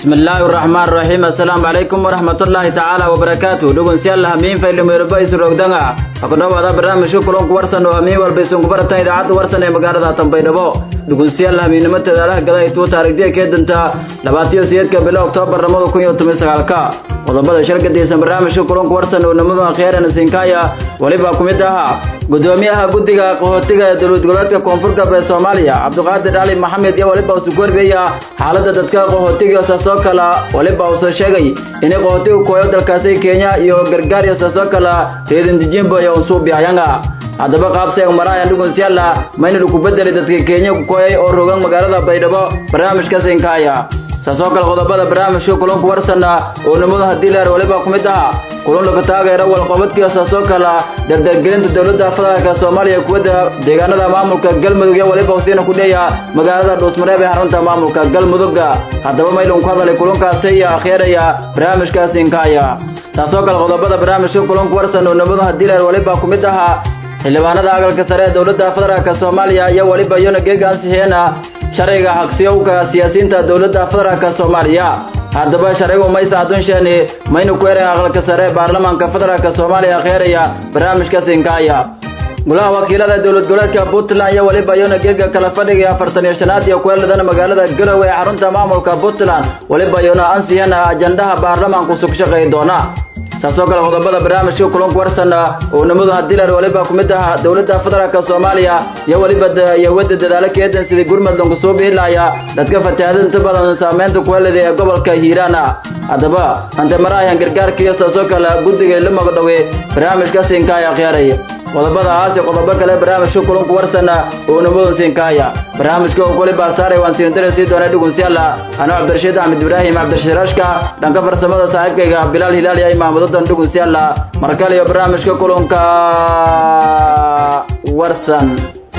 بسم الله الرحمن الرحيم السلام عليكم ورحمة الله تعالى وبركاته دوغن سيال همين فايل ميربايس روغدانا فقدوا هذا برنامج شكرون ورسن وهمين والبيسون كبرتا إذاعة ورسن مقارنة تنبيدبو دوغن سيال همين متدارة قضاء تو تاريخ دي كيدنتا لباتيو سيادك بلا أكتوبر رمضو كن يوتمي سغالكا وضبط شركة ديسان برنامج شكرون ورسن ونمضو خيرا نسينكايا وليبا كميدها قدوميها قدقا قهوتيغا دولود قلاتك كونفوركا بسوماليا عبدالقادر علي محمد يا وليبا وسكور بيا حالة دادكا قهوتيغا ساسوكالا وليبا وسوشيغي إني قهوتيغا كويو دالكاسي كينيا يو غرغاريا ساسوكالا ريدن ديجيمبو يو نصوب يايانغا haddaba qaabsay umaraaya dhugunsiyaala mayna ku bedeli dadka Kenya ku koyay oo rogan magaalada Baydhabo barnaamijka Sinkaaya saasoo kale qodobada barnaamijka kulanka warsana oo nimada hadii la waliba ku mid ah kulan laga taageero wal qabadkiisa saasoo kale degdeggelinta dawladda federaalka Soomaaliya ku wada deegaanada maamulka Galmudug iyo waliba wasiina ku dheeyaa magaalada Dhuusmareeb ee xarunta maamulka Galmudug haddaba maylan ku hadalay kulankaasi iyo akhiiraya barnaamijka Sinkaaya saasoo kale qodobada barnaamijka kulanka warsana oo nimada hadii la waliba ku mid ah xildhibaanada aqalka sare ee dawladda federaalka Soomaaliya iyo waliba yoona geegaansiheena sharciga xaqsiyowga siyaasiyiinta dawladda federaalka Soomaaliya haddaba sharcigu ma saadun sheene mayna ku eereen aqalka sare ee baarlamaanka federaalka Soomaaliya khayriya barnaamijka Sinkaaya golaha wakiilada dawlad goboleedka Puntland iyo waliba yoona geega kala fadhiga 45 iyo kuleedana magaalada Garowe ee xarunta maamulka Puntland waliba yoona ansiyana ajandaha baarlamaanku soo shaqeey doona saasoo kale qodobada barnaamijka kulanka warsana oo nimada hadii la waliba ku mid ah dawladda federaalka Soomaaliya iyo waliba wada dadaalo keedan sidii gurmadon ku soo biilaya dadka fatahaadinta badan saameynta ku leedahay ee gobolka Hiiraan haddaba anta maraayan gargaarka iyo saasoo kale gudiga la magdhawey barnaamijka Sinkaaya khiyaaray qodobada aasi qodobo kale barnaamijka kulanka warsana oo nimada Sinkaaya barnaamijka oo waliba saaray waan siin dareysay doona dhugunsiyaala ana Cabdirashiid Ahmed Ibrahim Cabdirashiraashka dhanka farsamada saaxiibkayga Bilal Hilaal iyo Imaam dan dhugunsiyaala markale iyo barnaamijka kulanka warsan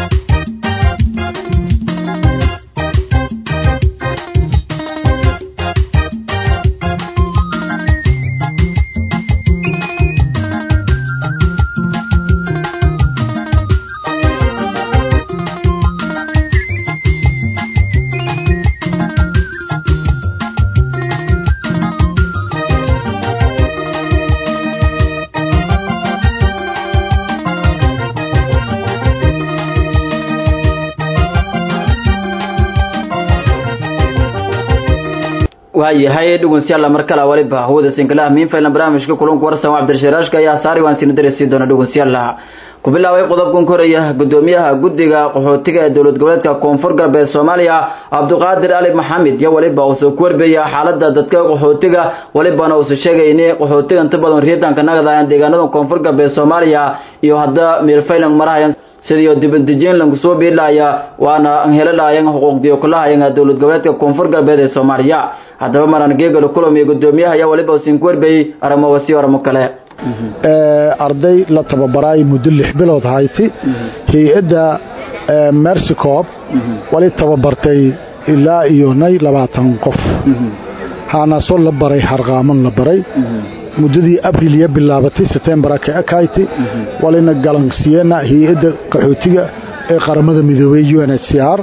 وهي dhugunsiyaala markala waliba hawada Sinkalaha min faylan barnaamijka kulanka warsan Cabdirashiraashka ayaa saari waan siin dareysay doona dhugunsiyaala ku bilaaway qodobkan koraya gudoomiyaha gudiga qaxootiga ee dawlad goboleedka Koonfur Galbeed Soomaaliya Cabdulqaadir Ali Maxamed iyo waliba oo soo koorbeeya xaaladda dadka qaxootiga waliba oo soo sheegay in qaxootiga inta badan riidanka nagadaayaan deegaanada Koonfur Galbeed Soomaaliya iyo hadda meel faylan maraayaan sidii dibadejin lagu soo biilaya waana helayaan xuquuqdii kulaha dawlad goboleedka Koonfur Galbeed ee Soomaaliya haddaba maraan geega la kulmay gudoomiyaha ayaa waliba siin korbay aramo wasiir aramo kale arday la tababaray muddo 6 bilood hayti hay'adda Mercy Corp wali tababartay ilaa iyo 20 qof hana soo la baray harqaaman la baray muddadii Abriil iyo bilaabatay September ka akayti walina galansiyeena hay'adda qaxootiga ee qaramada midoobay UNHCR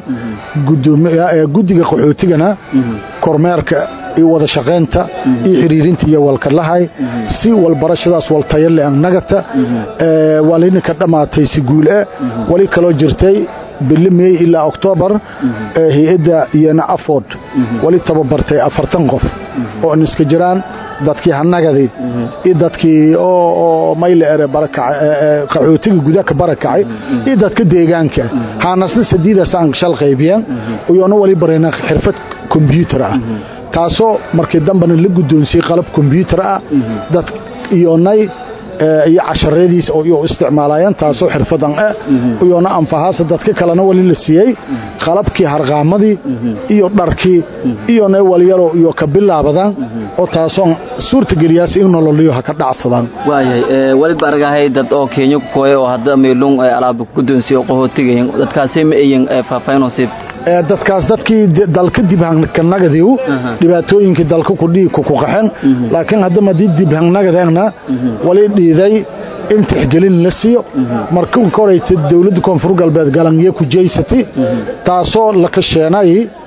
gudiga qaxootigana kormeerka iyo wada shaqeynta iyo xiriirinta iyo walkalahay si walbarashadaas wal tayo leh nagata walina ka dhamaatay si guul ah wali kala jirtay bilimay ilaa October hay'adda iyana afford wali tababartay 40 qof oo iska jiraan dadkii hanagaday iyo dadkii oo mayleere barakacay qaxootiga gudaha barakacay iyo dadka deegaanka haanasna sadiida saan shal qaybiyaan oo wali barayna xirfad computer ah taasoo markii dambana la gudoonsiyay qalab computer ah dad iyonay iyo cashareediis oo isticmaalayaan taasoo xirfadan iyo anfahaas dadka kalena wali la siiyay qalabkii harqaamadii iyo dharkii iyo waliyaro iyo ka bilaabadan oo taasoo suurta geliyaas in nololiyo ha ka dhacsadaan waayay wali baragahay dad oo Kenya ku kooyo oo hadda meelun alaab ku doonsiyo qaxootiga dadkaasi ma ayeen faafaynoosib dadkaas dadkii dalka dibhanagadiiw dhibaatooyinka dalka ku dhig ku qaxan laakiin hadda ma dibhanagadaana wali dhiiday in tixgelin la siiyo markuu koreeyay dawladda Koonfur Galbeed galangiye ku jeysatay taasoo la ka sheenay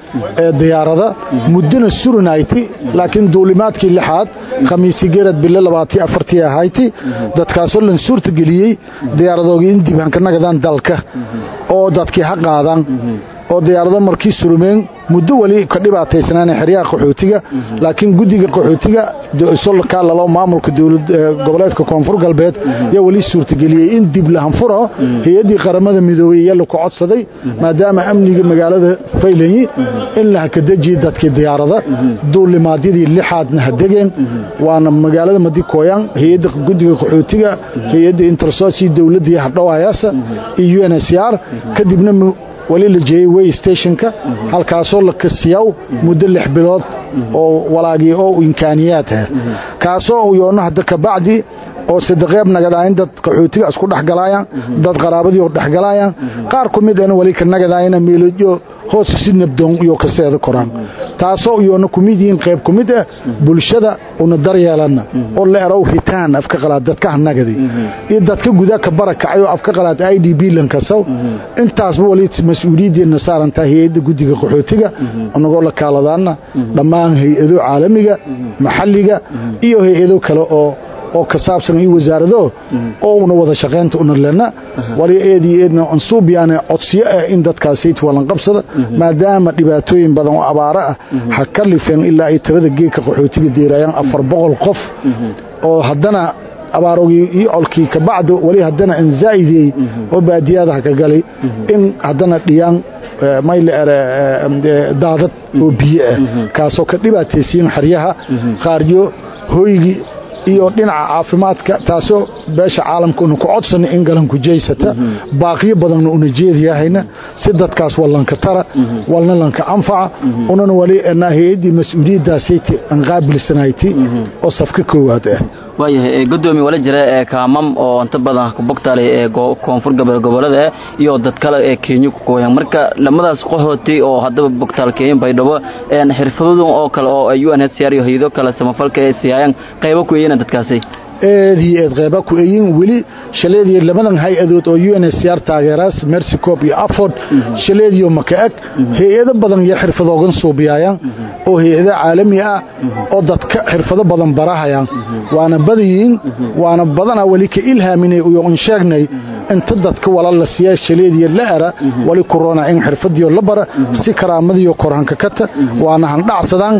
diyaarada mudana surnayti laakiin duulimaadkii lixaad khamiisi geerad bil 24 ahayti dadkaasoo lan suurta galiyay diyaaradoogii in dib ka nagadaan dalka oo dadkii xaqaadan oo diyaarado markii surumeen muddo wali ka dhibaataysanaan xiriyaha qaxootiga laakiin gudiga qaxootiga solka lalo maamulka dawladda goboleedka koonfur galbeed ya wali suurta galiyay in dib la hanfuro hay'adii qaramada midoobay iyo ku codsaday maadaama amniga magaalada Faylayi in la ka dajiyo dadkii diyaarada duulimaadyadii lixaadna hadageen waana magaalada Madikooyan hay'adda gudiga qaxootiga hay'adda Intersoci dawladda hadhawaayasa iyo UNHCR kadibna wali la jeeyay way stationka halkaasoo la kasiyow muddo 6 bilood oo walaagii oo imkaaniyaad ah kaasoo yoona hadda ka bacdi oo sadaqeeb nagadaan dad qaxootiga isku dhaxgalayaan dad qaraabadii oo dhaxgalayaan qaar ku mid ah wali ka nagadayna meelajo hoos si nabdoon iyo ka seeda koraan taasoo yoona ku mid yihiin qayb ku mid ah bulshada una daryeelana oo la eraw hitaan afka qalaad dadka nagadi iyo dadka gudaha ka barakacay oo afka qalaad IDP lankasaw intaas wali mas'uuliyadna saaran tahay hay'adda gudiga qaxootiga anagoo la kaaladaana dhammaan hay'ado caalamiga maxalliga iyo hay'ado kale oo ka saabsan iyo wasaarado oo una wada shaqeynta una lena wali eedna ansuubiyana codsiyo in dadkaasi walan qabsada maadaama dhibaatooyin badan oo abaara ah hakalifeen ilaa ay tirada geedka qaxootiga deerayaan 400 qof oo haddana abaaroogi iyo olkii ka bacdo wali haddana in zaa'idey oo baadiyada ka galay in haddana dhiyaan mayl daadad oo biyo ah kaasoo ka dhibaataysiin xariyaha qaaryo hooyigi iyo dhinaca caafimaadka taasoo beesha caalamka uu ku codsan in galan ku jeysata baaqiyo badan oo jeediyahayna si dadkaas wallanka tara walna lanka anfaca unana wali hay'adii mas'uuliyadaasi aan qaabilsanayti oo safka koowaad ah waayahay gudoomiye wala jira kaamam oo inta badan ku bogtaalay koonfur gobolada iyo dad kale Kenya ku kooyan marka lamadaas qaxooti oo hadaba bogtaal Kenya baydhabo xirfadooda oo kale oo UNHCR iyo hay'ado kale samafalka ay siiyaan qaybo ku yeena dadkaasi eedii qaybo ku yeeyeen wali shaleedii lamadan hay'adood oo UNHCR taageeraas Mercy Corps iyo Afford shaleediyo makaag hay'ado badan iyo xirfadoogan suubiyayaan oo hay'ado caalami ah oo dadka xirfado badan barahayaan waana badiyin waana badana wali ka ilhaaminay oo aan sheegnay inta dadka wala la siiyay shaleediyo la ara wali corona in xirfadiyo la bara si karaamadiyo koranka kata waana han dhacsadaan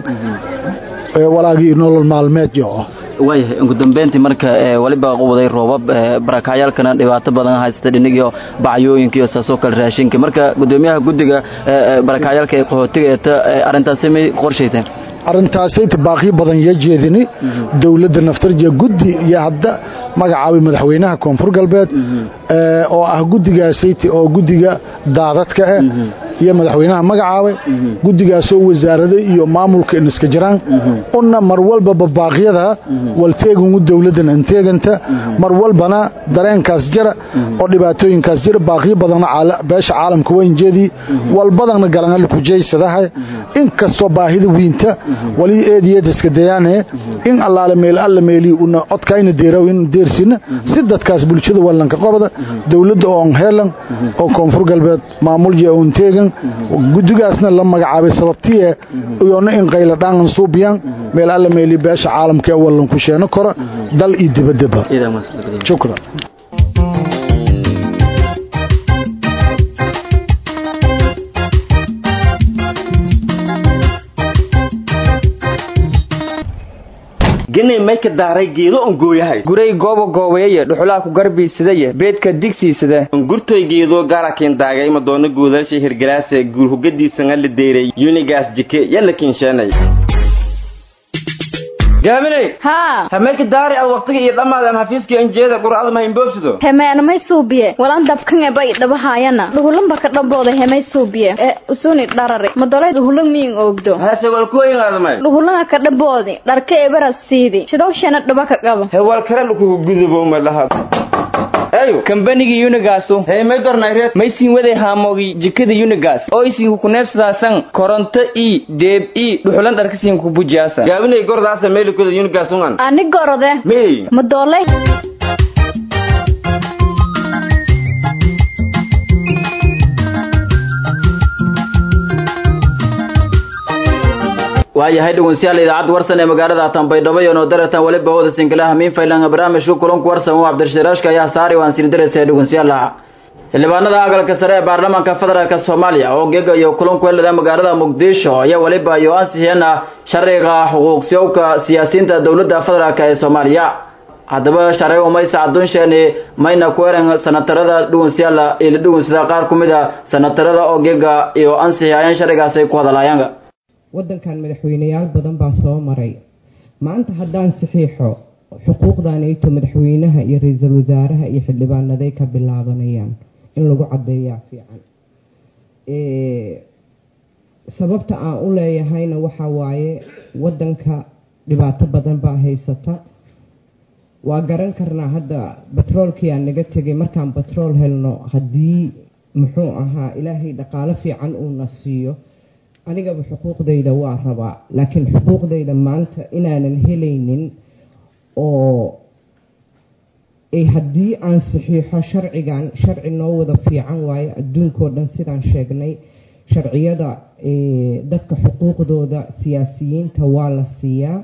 walaagii nolol maalmeed iyo waayahay ugu dambeyntii marka waliba qowday roobab barakayaalkana dhibaato badan haysta dhinigiyo bacyooyinka iyo saasoo kale raashinka marka gudoomiyaha gudiga barakayaalka ee qaxootiga arintaasi ma qorshayteen arintaasi baaqi badan yajeedini dawladda naftarja gudi iyo hadda magacaabay madaxweynaha koonfur galbeed oo ah gudigaasi oo gudiga daadadka ah iyo madaxweynaha magacaabay gudigaas oo wasaaradda iyo maamulka iska jiraan una mar walba baaqyada walteegun dawladdan inteeganta mar walbana dareenkaas jira oo dhibaatooyinkaas jira baaqyo badan beesha caalamka weyn jeedi walbadana galan ku jeysadahay in kasto baahida wiinta wali eediyada iska dayaane in allaale alla meeli una codkayna deerow in deersina si dadkaas bulshada wallanka qabada dawladda oo heelan oo koonfur galbeed maamulka oo inteegan gudigaasna la magacaabay sababtiye iyo in qayla dhaan suubiyan meel alla meeli beesha caalamka wallan ku sheeno karo dal iyo dibadaba shukran ginay mayka daaray geedo on gooyahay guray goobaye dhuxulaa ku garbiisadaye beedka digsiisada gurtay geedo gaarakin daagay ma doono guudalsha hirgalaas guul hugadiisan la deeray unigas jike yalla kinshanay gaabinay hameelka daari ad waqtiga iyo dhamaadan xafiiska injeeda quraacada ma imboobsido hameena may suubiye walan dabkan ee bay dhabahaayana dhuhulan barka dhabooda hamay suubiye usuni dharare madolay dhuhulan miin oogdo hase wal kooyin adamay dhuhulan ka dhaboodi dharka ee barasiidi sidowshana dhaba ka qabo hewal kale ku gudubo ma laha ayo kambanigi Unigas may dornayreed may siin waday haamogi jikada Unigas oo isin ku neefsadaasan koronto deeb dhuxulan dharka siin ku bujaasa gaabinay gordaas meel ku Unigas ungan ani gorode madolay waayahay dhegeystayaal idaacad warsan ee magaalada Tanbaydhabo iyo Noodaratan waliba wada singalaha min faylan barnaamijku kulanku warsan oo Cabdirashiraashka ayaa saari waan siin dareysay dhegeystayaal xildhibaanada aqalka sare ee baarlamaanka federaalka Soomaaliya oo geegayo kulanku weelada magaalada Muqdisho ayaa waliba iyo ansixiyana sharciga xuquuqsiyoowka siyaasiyiinta dawladda federaalka ee Soomaaliya haddaba sharciga ma isaadunsheene mayna ku eran sanatarada dhegeystayaal ee dhegeysada qaar kumida sanatarada oo geega iyo ansixiyaan sharcigaas ay ku hadlayaan waddankan madaxweynayaal badan baa soo maray maanta haddaan saxiixo xuquuqdan ay to madaxweynaha iyo ra'iisul wasaaraha iyo xildhibaanaday ka bilaabanayaan in lagu cadeeyaa fiican sababta aan u leeyahayna waxa waaye waddanka dhibaato badan baa haysata waa garan karnaa hadda batroolkii aan naga tegay markaan batrool helno haddii muxuu ahaa ilaahay dhaqaale fiican uu na siiyo anigaba xuquuqdayda waa rabaa laakiin xuquuqdayda maanta inaanan helaynin oo haddii aan saxiixo sharcigan sharci noo wada fiican waaye adduunkoo dhan sidaan sheegnay sharciyada dadka xuquuqdooda siyaasiyiinta waa la siiyaa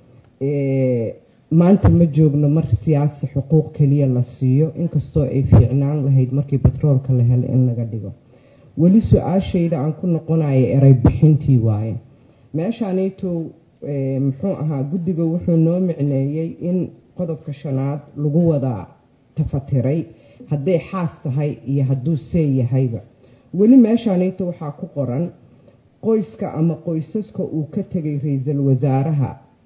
maanta ma joogno mar siyaasi xuquuq keliya la siiyo inkastoo ay fiicnaan lahayd markii batroolka la helo in laga dhigo weli su-aashayda aan ku noqonayo eray bixintii waaye meeshaanayto muxuu ahaa guddiga wuxuu noo micneeyey in qodobka 5aad lagu wada tafatiray hadday xaas tahay iyo hadduu see yahayba weli meeshaanayto waxaa ku qoran qoyska ama qoysaska uu ka tegay ra'iisul wasaaraha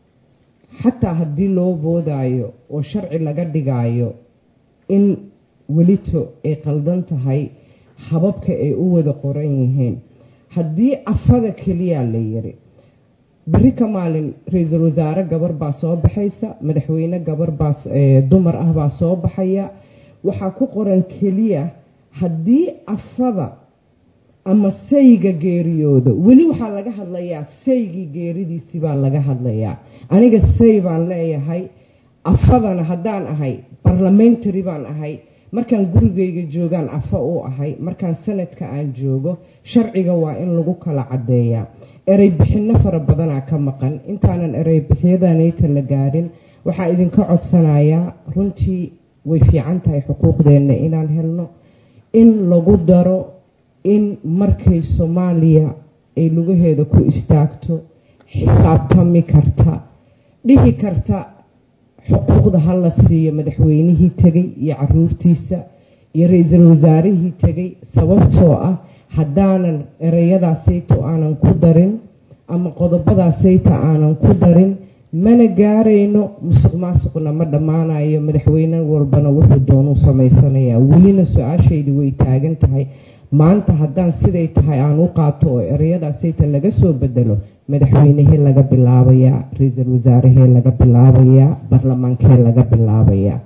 xataa haddii loo boodaayo oo sharci laga dhigaayo in welito ay qaldan tahay hababka ay u wada qoran yihiin haddii afada keliya la yiri bari ka maalin ra'iisul wasaare gabar baa soo baxaysa madaxweyne gabar baa dumar ah baa soo baxaya waxa ku qoran keliya haddii afada ama sayga geeriyoodo weli waxaa laga hadlayaa saygii geeridiisii baa laga hadlayaa aniga say baan leeyahay afadana haddaan ahay parliamentary baan ahay markaan gurigayga joogaan afa u ahay markaan sanadka aan joogo sharciga waa in lagu kala cadeeyaa eray bixinno fara badanaa ka maqan intaanan eray bixyadanayta la gaarin waxaa idinka codsanayaa runtii way fiican tahay xuquuqdeenna inaan helno in lagu daro in markay Soomaaliya ay lugaheeda ku istaagto xisaabtami karta dhihi karta xuquuqda hala siiyo madaxweynihii tagay iyo caruurtiisa iyo ra'iisul wasaarihii tagay sababtoo ah haddaanan ereyadaasayto aanan ku darin ama qodobadaasayta aanan ku darin mana gaarayno musuqmaasuqna ma dhammaanayo madaxweyne walbana wuxuu doonuu samaysanayaa welina su-aashaydi way taagan tahay maanta haddaan siday tahay aan u qaato oo ereyadaasayta laga soo bedelo madaxweynehee laga bilaabayaa ra'iisul wasaarehee laga bilaabayaa baarlamaankee laga bilaabayaa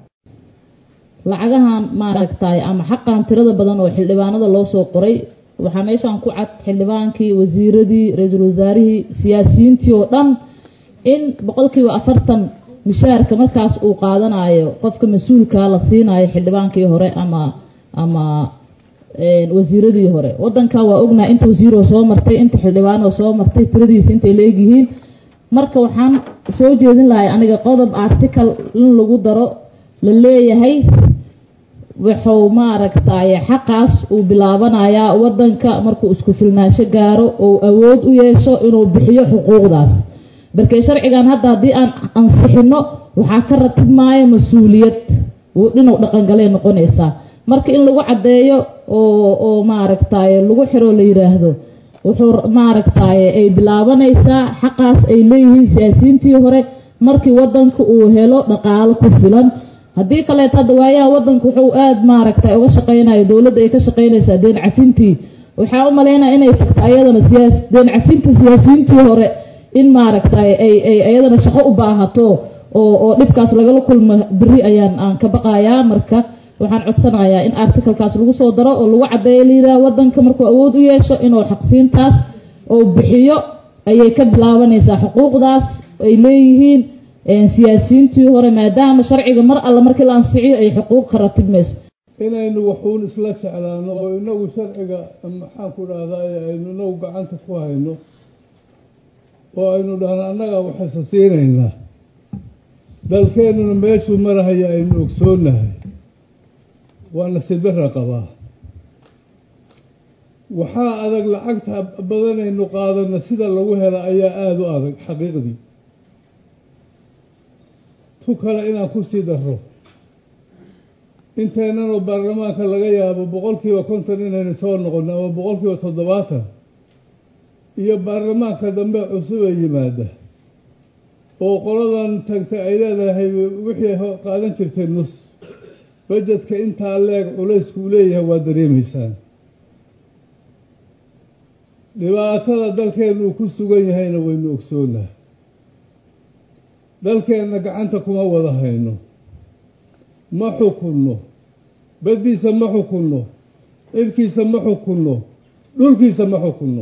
lacagahan maaragtay ama xaqan tirada badan oo xildhibaanada loo soo qoray waxa meeshan ku cad xildhibaankii wasiiradii ra'iisul wasaarihii siyaasiyiintii oo dhan in 40% mishaarka markaas uu qaadanayo qofka mas'uulka la siinayo xildhibaankii hore ama wasiiradii hore wadanka waa ognaa inta wasiiro soo martay inta xildhibaan oo soo martay tiradiisa intay leeyihiin marka waxaan soo jeedin lahay aniga qodob article in lagu daro la leeyahay wuxuu maaragtay xaqaas uu bilaabanayaa wadanka markuu isku filnaansho gaaro oo awood u yeesho inuu bixiyo xuquuqdaas barkay sharcigan hadda hadii aan ansixino waxa ka ratibmaayo mas'uuliyad oo dhinac dhaqan galay noqonaysa marka in lagu cadeeyo oo maaragtay lagu xiro la yiraahdo wuxuu maaragtay ay bilaabanaysaa xaqaas ay leeyihiin siyaasiyiintii hore markii wadanka uu helo dhaqaale ku filan hadii kale tada waayaa wadanka wuxuu aad maaragtay uga shaqeynayo dawladda ay ka shaqeynaysaa deen cafintii waxa u maleynaa inay tagto ayadana deen cafinta siyaasiyiintii hore in maaragtay ay ayadana shaqo u baahato oo dhibkaas laga kulmo bari ayaan ka baqayaa marka waxaan codsanayaa in article-kaas lagu soo daro oo lagu cadeeyo liiraa wadanka markuu awood u yeesho inuu xaqsiintaas oo bixiyo ayay ka bilaabanaysaa xuquuqdaas ay leeyihiin siyaasiyiintii hore maadaama sharciga mar alla markii la ansixiyo ay xuquuq ka ratibmayso inaynu waxuun isla jeclaano oo inagu sharciga maxaan ku dhahdaa aynu inagu gacanta ku hayno oo aynu dhahno annagaa waxaysa siinaynaa dalkeennuna meeshuu marahaya aynu ogsoonnahay waa nasiib darra qabaa waxaa adag lacagta badanaynu qaadana sida lagu hela ayaa aada u adag xaqiiqdii tu kale inaan ku sii darro inteennanoo baarlamaanka laga yaabo 50% inaynu soo noqono ama 70% iyo baarlamaanka dambe cusub ee yimaada oo qoladan tagtay ay leedahay wixii qaadan jirtay nus budgetka intaa leeg culaysku leeyahay waa dareemaysaan dhibaatada dalkeenu ku sugan yahayna waynu ogsoonahay dalkeenna gacanta kuma wada hayno ma xukunno badiisa ma xukunno cirkiisa ma xukunno dhulkiisa ma xukunno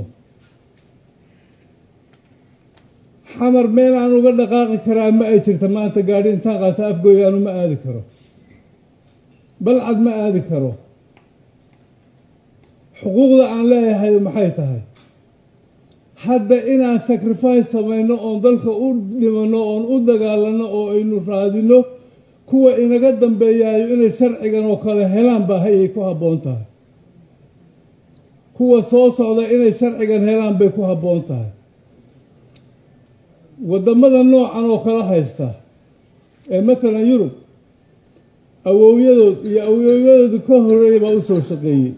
xamar meel aan uga dhaqaaqi karaa ma ay jirta maanta gaadhi intaan qaata afgooy aanu ma aadi karo balcad ma aadi karo xuquuqda aan leeyahay maxay tahay hadda inaan sacrifice samayno oon dalka u dhimano oon u dagaalano oo aynu raadino kuwa inaga dambeeyayo inay sharcigan oo kale helaan baa hayay ku habboon tahay kuwa soo socda inay sharcigan helaan bay ku habboon tahay waddamada noocan oo kala haysta ee matalan yurub awowyadood iyo awowyadoodii ka horreeyay baa u soo shaqeeyey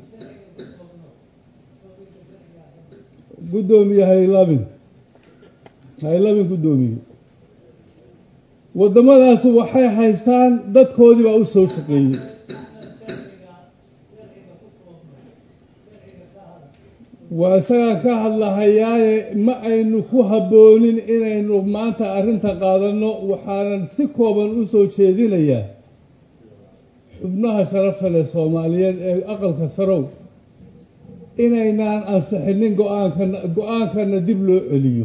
guddoomiye haylabin guddoomiye waddamadaasi waxay haystaan dadkoodii baa u soo shaqeeyey waa isagaan ka hadlahayaaye ma aynu ku habboonin inaynu maanta arrinta qaadanno waxaanan si kooban u soo jeedinayaa xubnaha sharafa leh soomaaliyeed ee aqalka sarow inaynaan ansixinin go-aankana dib loo celiyo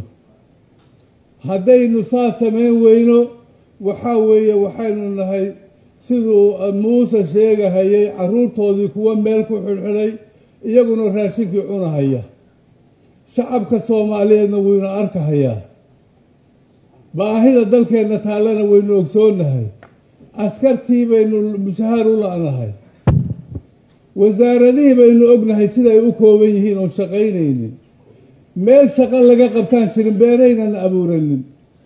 haddaynu saa samayn weyno waxaa weeye waxaynu nahay siduu muuse sheegahayay carruurtoodii kuwa meel ku xidhxidhay iyaguna raashinkii cunahaya shacabka soomaaliyeedna waynu arkahayaa baahida dalkeenna taallana waynu ogsoonnahay askartii baynu mushahaar u la'nahay wasaaradihii baynu ognahay siday u kooban yihiin oon shaqaynaynin meel shaqo laga qabtaan jirin beenaynan abuuranin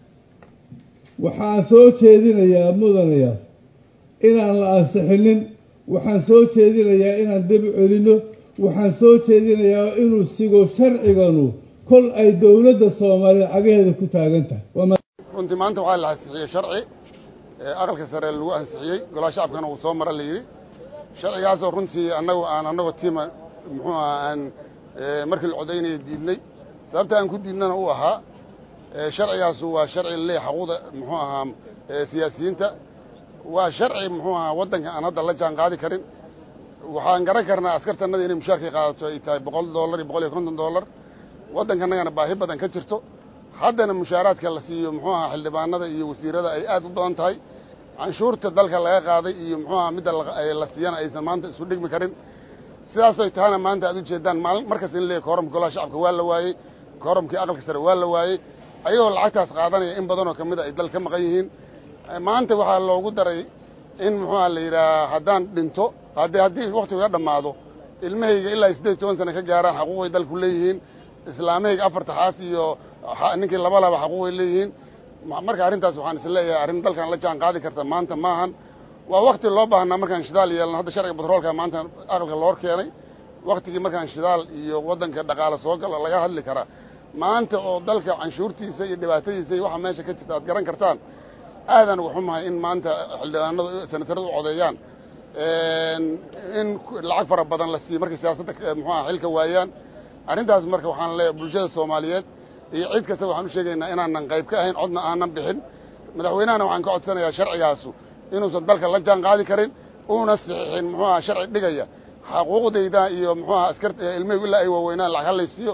waxaan soo jeedinayaa mudanaya inaan la ansixinin waxaan soo jeedinayaa inaan dib celino waxaan soo jeedinayaa inuu sigo sharciganu kol ay dowladda Soomaaliya cagaheeda ku taagan tahay runtii maanta waxaa la ansixiyay sharci aqalka sare lagu ansixiyay golaha shacabkana uu soo maray la yiri sharcigaas oo runtii annagu tiima muxuu aan markii la codeynay diidnay sababta aan ku diidnana uu ahaa sharcigaas waa sharci leeyahay xuquuqda muxuu ahaa siyaasiyiinta waa sharci muxuu ahaa wadanka aan hadda la jaan qaadi karin waxaan garan karnaa askartanada inay mushaarka qaadato ay tahay $100 iyo $150 wadankanagana baahi badan ka jirto haddana mushaaraadka la siiyo muxuu ahaa xildhibaanada iyo wasiirada ay aad u badan tahay canshuurta dalka laga qaaday iyo muxuu ahaa midda la siiyana aysan maanta isu dhigmi karin sidaas ay tahana maanta aad u jeedaan markaas in leeyahay kooramka golaha shacabka waa la waayey kooramkii aqalka sare waa la waayey ayagoo lacagtaas qaadanaya in badanoo ka mid a ay dal ka maqan yihiin maanta waxaa loogu daray in muxuu ahaa la yidhaha haddaan dhinto haddii waqtigu ka dhammaado ilmahayga ilaa 18 sano ka gaaraan xaquuqay dalku leeyihiin islaamahayga 4 xaas iyo ninkii laba xaquuqay leeyihiin marka arrintaas waxaan is leeyahay arrin dalkan la jaan qaadi karta maanta maahan waa waqti loo baahnaa markaan shidaal yeelno hadda sharciga batroolka maanta aqalka loo keenay waqtigii markaan shidaal iyo wadanka dhaqaale soo gala laga hadli karaa maanta oo dalka canshuurtiisa iyo dhibaatadiisa iyo waxa meesha ka jirta aad garan kartaan aadan wuxuu mahay in maanta xildhibaanadu senataradu u codeeyaan in lacag fara badan la siiyo markay siyaasadda muxuu ahaa xilka waayaan arrintaas marka waxaan leeyahay bulshada Soomaaliyeed iyo cid kasta waxaan u sheegaynaa inaanan qayb ka ahayn codna aanan bixin madaxweynahana waxaan ka codsanayaa sharcigaasu inuusan dalka la jaan qaadi karin uuna saxiixin muxuu ahaa sharci dhigaya xaquuqdayda iyo muxuu ahaa askarta ilmaha ilaa ay waaweynaan lacag la siiyo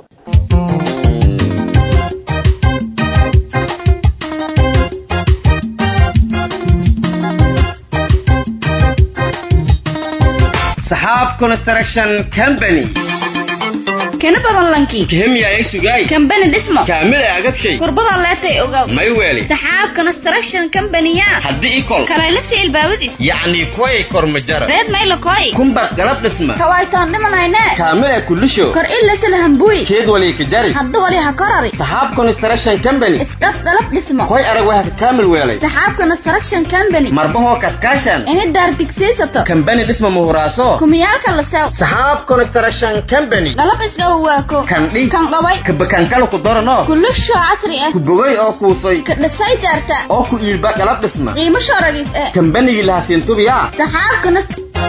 Sahab Construction Company kana badan lanki كهميا يسوقاي كمباني دسمه كامل أقب شيء قربضة لا تيوغاو ما يوالي سحاب كونستراكشن كمبانيا حدي إيكول كلايلسي الباوديس يعني كوي كور مجرد ريد مايلو كوي كمبر قلب اسمه كوايتان دمان هينا كامل كل شو كر إلا سلهمبوي كيد ولي كجاري حد ولي هكرري سحاب كونستراكشن كمباني اسقاط قلب دسمه كوي أروها كامل ويالي سحاب كونستراكشن كمباني مربوه كاسكاشن إن دار تكسيسة كمباني اسمه مهراسو كميالك اللساو سحاب كونستراكشن كمباني قلب اسقواكو كان لي كان قوي كبكان كانوا كدورنا كل شو عصري كبوي أو كوسي كدساي دارتا أو كيلبا قلب اسمه قيمة شرقيس كمباني لها سنتو بيا سحاب كونست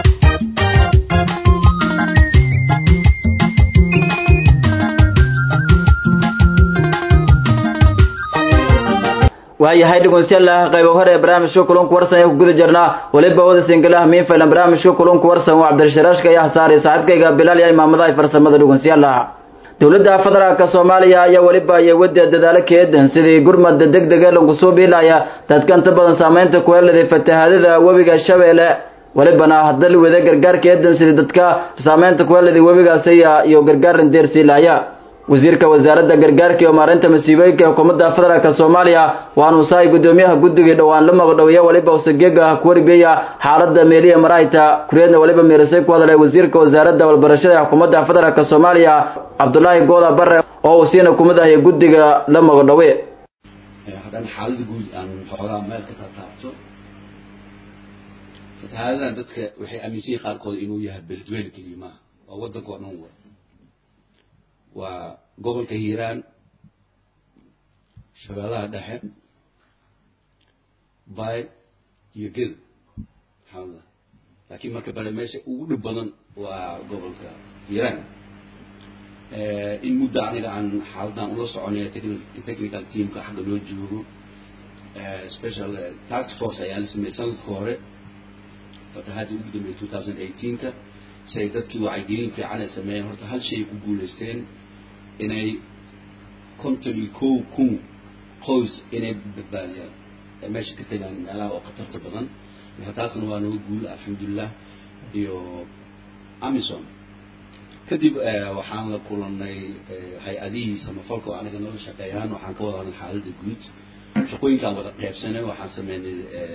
waayahay dhegeystayaal qayb hore barnaamijka kulanka warsan ee ku guda jirnaa waliba wada singalaha miin filan barnaamijka kulanka warsan waa Cabdirasharaashka iyo Xasaari saaxiibkayga Bilal iyo imaamada ay farsamada dhegeystayaal dawladda federaalka Soomaaliya ayaa waliba ay wada dadaal keedan sidii gurmad degdeg ah lagu soo biilaya dadkan inta badan saameynta ku leedahay fatahaadada wabiga Shabeelle walibana hadal wada gargaar keedan sidii dadka saameynta ku leedahay wabigaas iyo gargaar deersiilaya wasiirka wasaaradda gargaarka iyo maareynta masiibooyinka xukuumadda federaalka Soomaaliya waanu saay gudoomiyaha guddiga dhawaan la magdhawiya waliba usageega ku warbiya xaaladda meeliya marayta kureedna waliba meersay ku hadalay wasiirka wasaaradda walbarashada xukuumadda federaalka Soomaaliya Abdullaahi Gooda Barre oo wasiina kumadahay guddiga la magdhawiya hadan xaaladda guud aan xoolaha meel ka taabto fatahaadadan dadka waxay aaminsan qaarkood inuu yahay beledweyne kaliya oo wadanka oo dhan وقبل كهيران شغالها دحين باي يقل الحمد لله لكن ما كبر ماشي ودبنا وقبل كهيران إن مدة عن حالنا ونص عنيا تكنيكال تيم كحد الوجوه سبيشال تاسك فورس يعني اسمه سنة كورة فتهادي وجود من 2018 سيدتك وعيدين في عنا سماين هرت هل شيء يقول استين إني كنت كون قوس إني بالبالية ماشي كتير عن على وقترت بدن لهتاسن وأنا أقول الحمد لله يو أميسون كدب وحنا كلنا هاي أدي سمفرق وأنا كنا شقيان وحنا كوا عن الحالة الجود شقوين كان وقت قبل سنة وحنا سمينا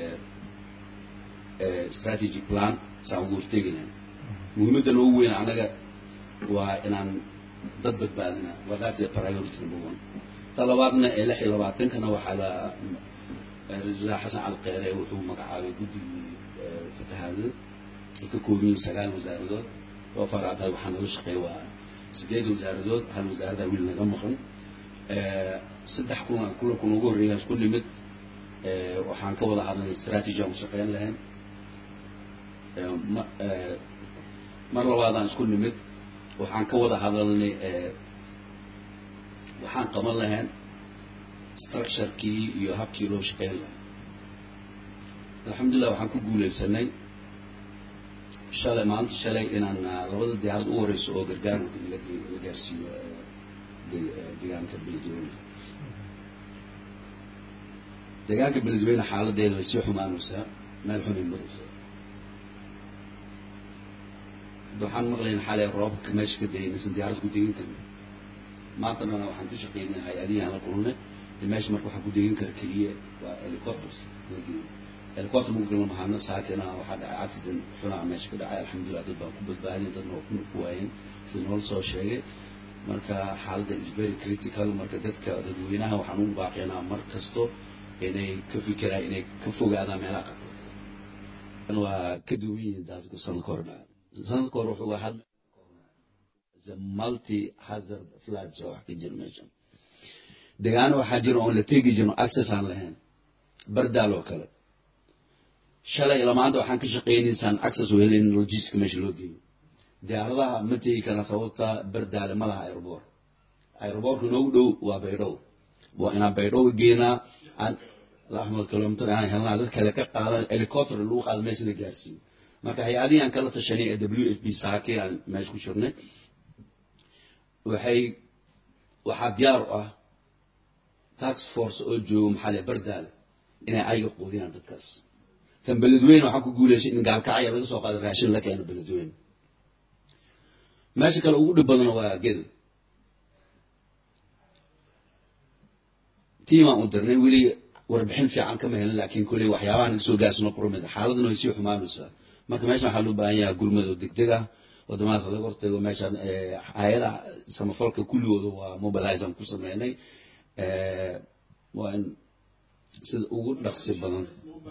strategic plan سأقول تيجينا مهمة الأول أنا وإن ضد بعدنا وذات priority number one طلباتنا إلى حلواتنا كنا وحلا رجال حسن على القيادة وحوم مقعد جدي فتهذا ككونين سجال وزارات وفرعتها وحنا وشقي وسجاد وزارات هالوزارة ويلنا جمخن سد حكومة كلكم نقول رياس كل مد وحنا كوضع على الاستراتيجية وشقيان لهم مرة واحدة كل مد وحن كوضع هذا اللي وحن قمر لهن structure كي يهاب كيلو شقيل الحمد لله وحن كقول السنة شالي ما أنت شالي إن أنا لابد ديار أورس أو جرجار وتلقي جرسي ديان كبلدوين ديان كبلدوين حالة ديال وسيحهم أنوسا ما لهم يمرسا دوحان مغلين حالي الراب كماش كده نسن ديارس كودين كم ما أنتنا أنا وحن تشقين هاي أديها على قرونه الماش مركو حكودين كركلية والكورتوس الكورتوس ممكن لما حنا ساكنة وحد عاتدن حنا ماش كده الحمد لله تبقى كبد بعدين تنو فوين سنول سو شيء مركا حالة is very critical مركا دتك تدوينها وحنون باقينا مركزتو إني كفي كلا إني كفوا هذا ملاقة أنا كدوين دازك سنكورنا سنذكر واحد the multi hazard floods أو حكي جرميشن دعانو حاجر أون لتيجي جنو أساس عن لهن بردالو كلا شلا إلى ما عنده حنك شقين إنسان أكسس وهلين لوجيستيك مش لودي دعلا متى كان صوتا بردال ملا أيربور كنودو وبيرو وأنا بيرو جينا عن لحظة كلامتر يعني هلا عدد كلا على الهليكوبتر اللوخ على المسجد الجالسين marka hay'adiyan kala tashanay WFP saakay aan meesh ku shirnay waxa diyaar ah tax force oo joogo maxalli bardaal inay ay qoodiyaan dadkaas tan beledweyne waxa ku guuleysay in gaalkacay laga soo qaado raashin la keeno beledweyne meesha kale ugu dhib badan waa ged tiimaan u dirnay weli warbixin fiican kama helin laakiin kuley waxyaabahan soo gaasno qurmid xaaladuna way sii xumaanaysaa marka meesha waxaa loo baahan yahay gurmad oo degdeg ah wadamahaas laga hortago meeshaan hay'adaha samafalka kulligooda waa mobilization ku sameynay waa in sida ugu dhaqsi badan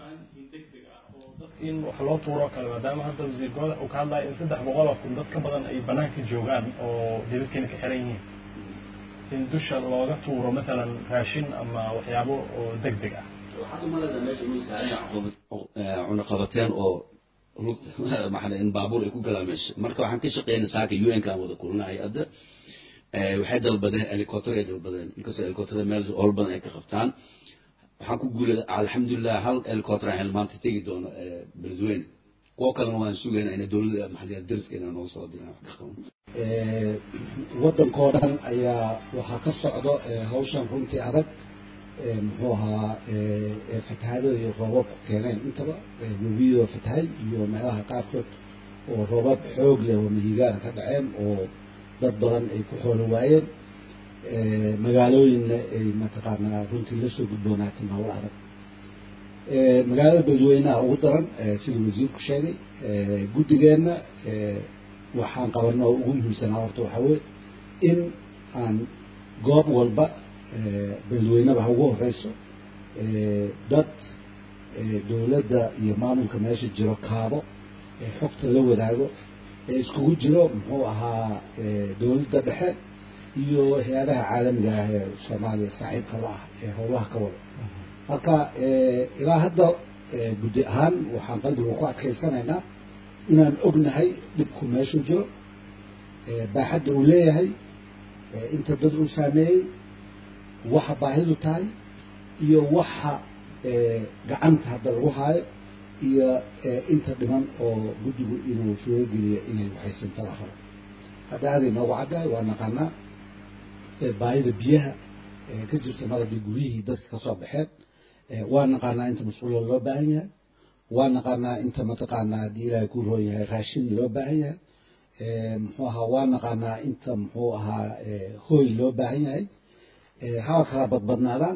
in wax loo tuuro kale maadaama hadda wasiirkooda uu ka hadlayo in 300 oo kun dad ka badan ay banaanka joogaan oo dibadkeena ka xiran yihiin in dusha looga tuuro مثلا raashin ama waxyaabo oo degdeg ah waxaan u maleynayaa meesha uu saaran cunaqabateen oo maxaa in baabuur ay ku galaan meesha marka waxaan ka shaqeynaa saaka UN ka wada kulanahay hadda waxay dalbadeen helicopter ay dalbadeen inkastoo helicopter meel all badan ay ka qabtaan waxaan ku guulay alxamdulillah hal helicopter aan maanta tagi doono Brisbane kuwa kalena waan sugaynaa in dawladda maxalliga dariskeena noo soo diraan wax ka qaban waddankoo dhan ayaa waxaa ka socdo hawshan runtii adag muxuu ahaa fatahaado iyo roobab keeneen intaba webiyo fatahay iyo meelaha qaarkood oo roobab xoog leh oo mihigaana ka dhaceen oo dad badan ay ku xoolo waayeen magaalooyinna ay mataqaanaa runtii la soo gudboonaatay nolol adag magaalada beledweynaha ugu daran siduu wasiirku sheegay guddigeenna waxaan qabanno oo ugu muhiimsanaa horta waxaa weye in aan goob walba beledweynaba ha ugu horeyso dad dowladda iyo maamulka meesha jiro kaabo xogta la wadaago iskugu jiro muxuu ahaa dowladda dhexe iyo hay-adaha caalamiga ah ee soomaaliya saaxiibka la ah ee howlaha ka wada marka ilaa hadda guddi ahaan waxaan qalbiga ku adkaysanaynaa inaan ognahay dhibku meeshu jiro baaxadda uu leeyahay inta dad uu saameeyey waxa baahidu tahay iyo waxa gacanta hadda lagu haayo iyo inta dhiman oo guddigu inuu soo geliyo inay waxaysanto la rabo hadda aaday noogu caddahay waa naqaanaa baahida biyaha ka jirta maradii guryihii dadka ka soo baxeen waa naqaanaa inta masquulo loo baahan yahay waa naqaanaa inta mataqaanaa haddii ilaahay ku roon yahay raashin loo baahan yahay muxuu ahaa waa naqaanaa inta muxuu ahaa hooy loo baahan yahay haba kala badbadnaadaan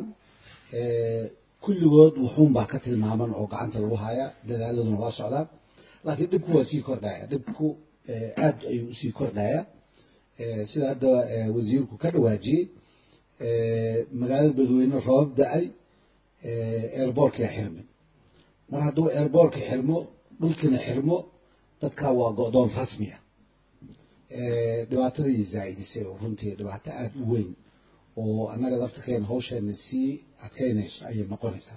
kulligood wuxuunbaa ka tilmaaman oo gacanta lagu hayaa dadaaladuna waa socdaan laakiin dhibku waa sii kordhaya dhibku aad ayuu usii kordhaya sida hadda wasiirku ka dhawaajiyey magaalada beledweyne roobab da-ay airbortka xirmay mar hadduu airbortka xirmo dhulkina xirmo dadkaa waa go-doon rasmiya dhibaatadii zaa'idisay oo runtii dhibaato aada u weyn oo annaga laftirkeena hawsheena sii adkeynayso ayay noqonaysaa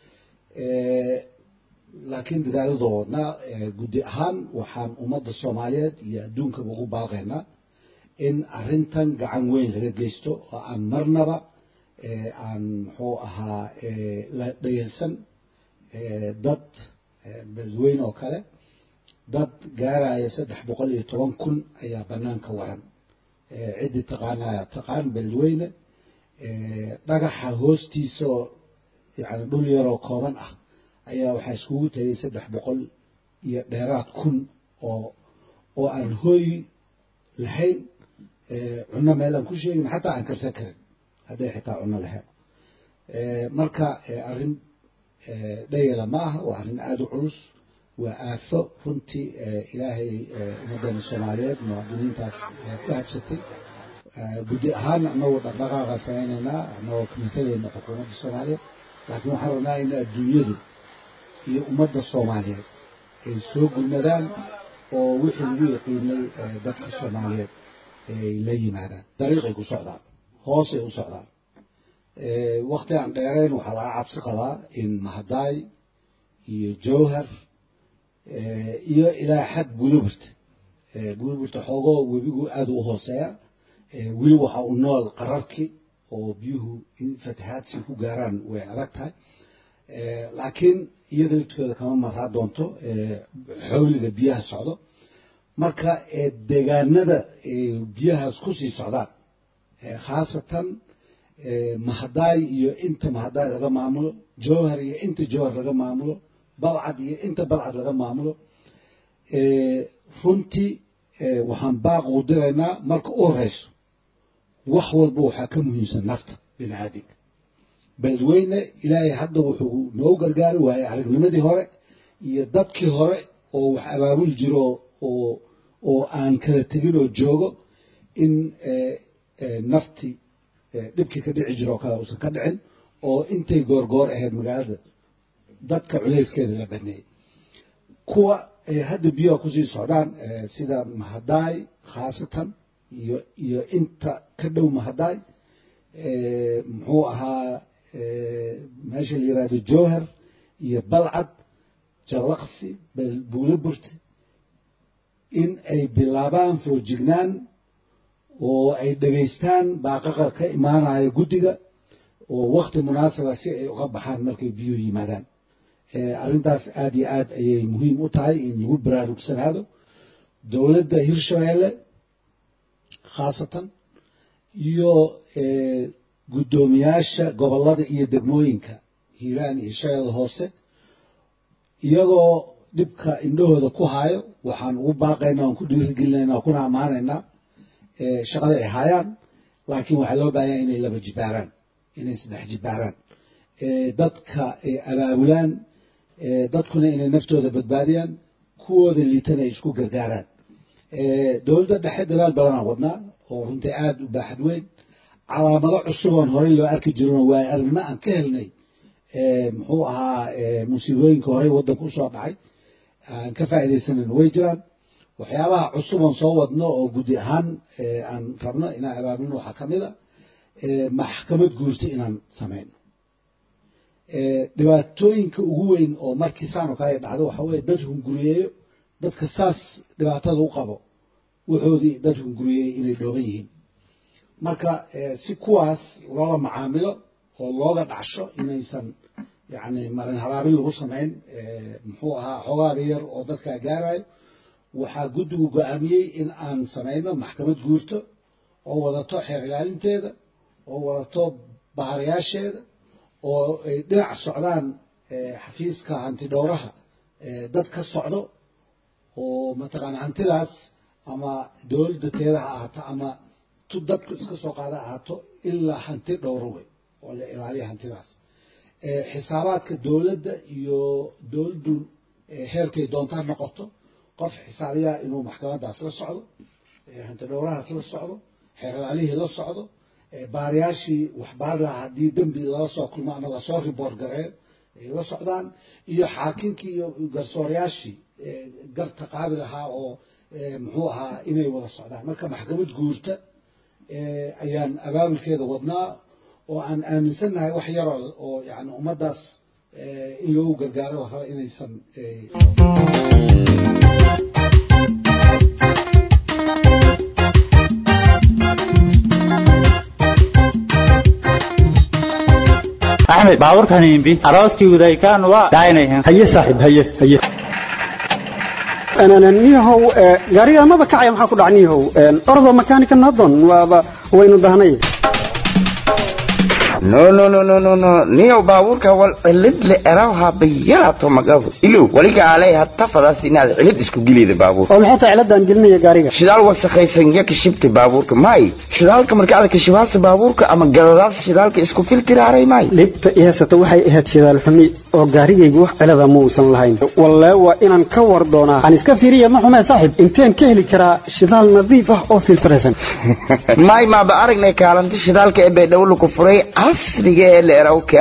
laakiin dadaaladoodna guddi ahaan waxaan ummadda soomaaliyeed iyo adduunkaba ugu baaqaynaa in arrintan gacan weyn laga geysto oo aan marnaba aan muxuu ahaa la dhayalsan dad beledweyne oo kale dad gaaraya 310,000 ayaa banaanka waran ciddii taqaanaya taqaan beledweyne dhagaxa hoostiisa oo yani dhul yaroo kooban ah ayaa waxaa iskugu tagay 300 iyo dheeraad kun oo aan hooy lahayn cunno meelaan ku sheegin xataa aan karsan karin hadday xitaa cunno lahayn marka arrin dhayala ma aha waa arrin aada u culus waa aafo runtii ilaahay ummaddeena soomaaliyeed muwaadiniintaas ku habsatay guddi ahaan anagoo dhaqdhaqaaqa sameynaynaa anagoo kamatalayna xukuumadda soomaaliyeed laakiin waxaan rabnaa in adduunyadu iyo ummadda soomaaliyeed ay soo gulmadaan oo wixii lagu yaqiinay dadka soomaaliyeed ay la yimaadaan dariiqay ku socdaan hoosay u socdaan waqti aan dheerayn waxaa laga cabsi qabaa in mahadaay iyo jowhar iyo ilaa xad buluburta xoogoo webigu aada u hooseeya weli waxa uu nool qararki oo biyuhu in fatahaadsi ku gaaraan way adag tahay laakiin iyada laftkooda kama maraa doonto xawliga biyaha socdo marka deegaanada biyahaas kusii socdaan khaasatan mahadaay iyo inta mahadaay laga maamulo jowhar iyo inta jowhar laga maamulo balcad iyo inta balcad laga maamulo runtii waxaan baaq ugu diraynaa marka u horeyso wax walba waxaa ka muhiimsan nafta bini aadinka beledweyne ilaahay hadda wuxuu noo gargaari waayey aragnimadii hore iyo dadkii hore oo wax abaabul jiro oo aan kala tegin oo joogo in nafti dhibkii ka dhici jiro kale uusan ka dhicin oo intay goorgoor ahayd magaalada dadka culayskeeda la baneeyey kuwa hadda biyaha kusii socdaan sida mahadaay khaasatan iyo inta ka dhow mahadaay muxuu ahaa meesha la yiraahdo jowhar iyo balcad jalaqsi buulo burti in ay bilaabaan foojignaan oo ay dhegaystaan baaqaqa ka imaanaya guddiga oo waqti munaasaba si ay uga baxaan markay biyuhu yimaadaan arrintaas aad iyo aad ayay muhiim u tahay in lagu baraarugsanaado dowladda hirshabeelle khaasatan iyo guddoomiyaasha gobollada iyo degmooyinka hiiraan iyo shabeelle hoose iyagoo dhibka indhahooda ku hayo waxaan ugu baaqaynaa aan ku dhiirigelinaynaa kuna ammaanaynaa shaqada ay hayaan laakiin waxaa loo baahanyaa inay laba jibaaraan inay saddex jibaaraan dadka ay abaabulaan dadkuna inay naftooda badbaadiyaan kuwooda liitana ay isku gargaaraan dowladda dhexe dadaal badanaan wadnaa oo runtii aada u baaxad weyn calaamado cusuboon horey loo arki jirona waa aragnimo aan ka helnay muxuu ahaa musiibooyinka horey waddanka usoo dhacay aan ka faa'iidaysanayno way jiraan waxyaabaha cusuboon soo wadno oo guddi ahaan aan rabno inaan abaabulno waxaa ka mid a maxkamad guurta inaan samayno dhibaatooyinka ugu weyn oo markii saan oo kale dhacdo waxaa weeye dad hunguriyeeyo dadka saas dhibaatada u qabo wuxoodii dad hunguriyeeyey inay dhooban yihiin marka si kuwaas loola macaamilo oo looga dhacsho inaysan yani marin habaabin lagu samayn muxuu ahaa xogaaga yar oo dadkaa gaarayo waxaa guddigu go-aamiyey in aan samayno maxkamad guurto oo wadato xeer ilaalinteeda oo wadato baharayaasheeda oo ay dhinac socdaan xafiiska hanti dhowraha dad ka socdo oo mataqaana hantidaas ama dowladda teeda ha ahaato ama tu dadku iska soo qaada ahaato ilaa hanti dhowro wey oo la ilaaliya hantidaas xisaabaadka dowladda iyo dowladdu heerkay doontaa noqoto qof xisaabiyaa inuu maxkamadaas la socdo hanti dhowrahaas la socdo xeer ilaalihii la socdo baariyaashii wax baari lahaa haddii dembi lala soo kulmo ama lasoo riboort gareeyo ay la socdaan iyo xaakinkii iyo garsoorayaashii garta qaabi lahaa oo muxuu ahaa inay wada socdaan marka maxkamad guurta ayaan abaabulkeeda wadnaa oo aan aaminsannahay wax yaroo oo yani ummaddaas in loogu gargaaro la raba inaysan أحمد باور كان ينبي أراضي وذاي كان وداينه هي صاحب هي أنا نيهو قرية ما بكعي ما حكوا عنيهو أرض مكانك النظن وين ضهني no niyo baabuurka wal cilid la eraha biyaato magafu ilo waliga عليها tafadaas inaad cilid isku gilida baabuur oo maxay ciladan gelinaya gaariga shidaal wasakhaysan ya ka shibti baabuurka may shidaalka markaad ka shibaasa baabuurka ama galadaas shidaalka isku filtiraaray may libta iyasata waxay ahayd shidaal xumi oo gaarigaygu wax cilada ma uusan lahayn wallahi waa inaan ka war doonaa aan iska fiiriyo ma xumay saaxib inteen ka heli karaa shidaal nadiif ah oo filtiraysan may ma ba aragnay kaalanti shidaalka ee bay dawlu ku furay asriga ee la erawka